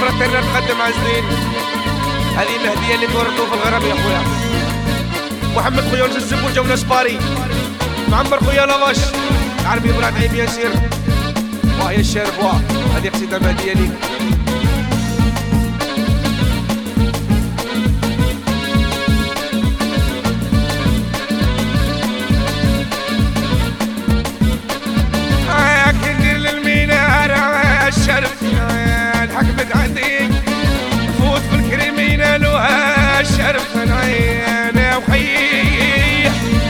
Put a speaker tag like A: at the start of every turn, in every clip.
A: فراترنا تقدم عزلين. هذه مهدية اللي تورطوا في الغرب يا خويا. محمد خويا ونجزب وجونا سباري. معمر خويا لافاش. عربي براد عيب ياسير. وهي الشارب هذه قصيدة مهدية ليك. الشرف الحكمت عندي فوت في الكريمينال وهالشرف انا وخيي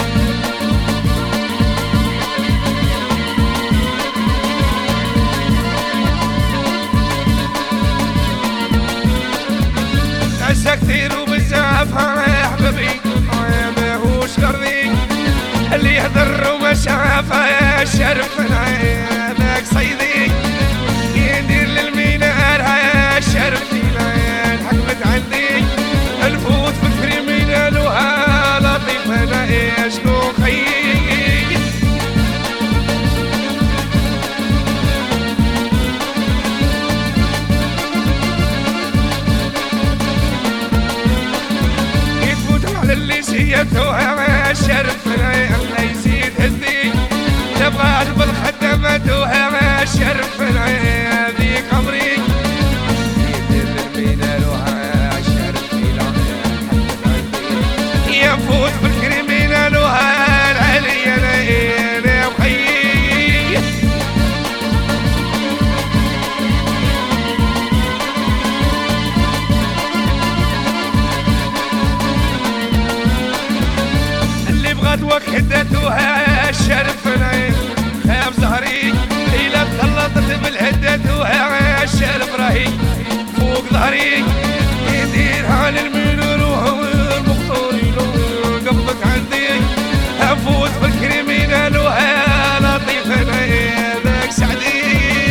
A: عزة كثير وبزاف يا حبيبي ماهوش غرضي اللي يهدر وما شاف الشرف هذاك صيدي ندير للمينار هيا الشرف حكمت عندي نفوت في الكريمينال وها لطيف انا شنو خيي يتفوت على اللي سيتوها الشرف الله يزيد هدي تبغى بالخدمات وها الشرف هذيك عمري يدير المينال وها الشرف يفوت بالكريمينال وها العلي انا وخيي اللي بغات وكدتوها الشرف خاب ظهري إلا تخلطت بالهدة وها الشرف راهي فوق ظهري يديرها للمنور وهو المقطوري قبضت عندي أفوت بالكريمينال وها لطيف أنا ذاك سعدي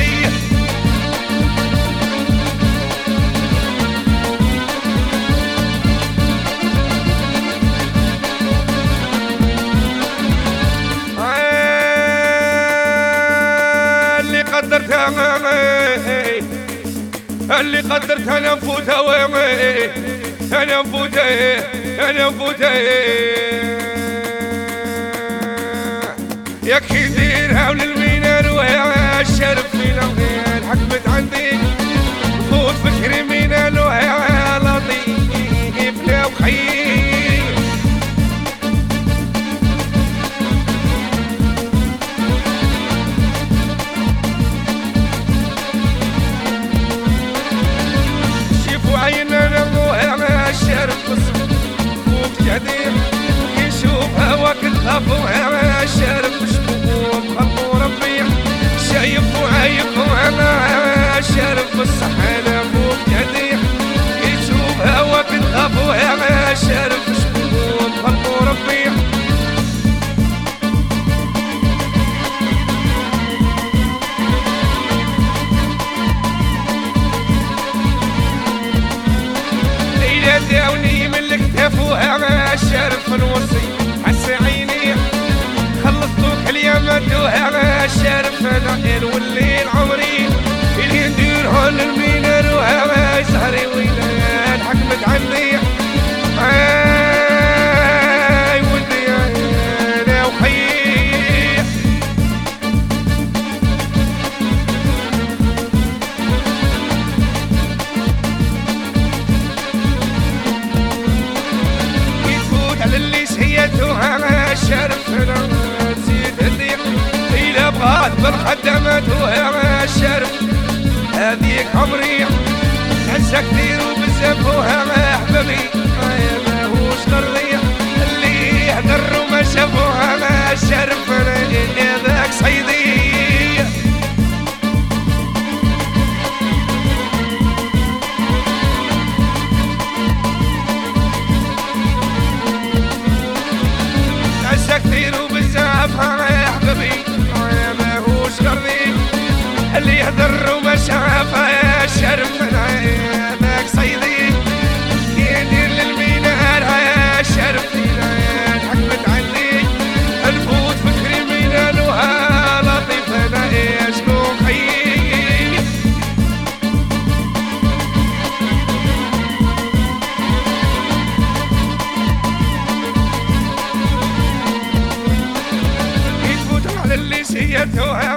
A: اللي قدرت انا نفوتها انا نفوتها ياك يديرها وللمينار ويا الشرف فينا الحكمت عندي فوت في الكريمينال ويا لطيف لا وخيي الشرف فوق جدير يشوف هواك تخافوا يا الشرف شكوك خلقوا ربي شايف وعايف وانا الشرف الصحانة فوق جدير يشوف هواك تخافوا يا الشرف شكوك خلقوا ربي داوني من الكتاف وها الشرف الوصي حس عيني خلصتوك اليوم دوها الشرف انا والليل عمري اللي نديرها للمينار وها سهري ويلان حكمت عندي ولدي انا وخيي وها الشرف تزيد هديك إلا بغات بالخدمات وها الشرف هذيك عمري عزة كثير وبزاف وها حبابي ماهوش غرضي اللي يهدر وما شافوها الشرف ذاك صيدي كثير وبزاف يا حبيبي ماهوش غرضي اللي يهدر وما شاف الشرف ذاك صيدي يدير للمينار الشرف حكمت عندي نفوت في الكريمينال وها لطيف انا شنو خيي حياتها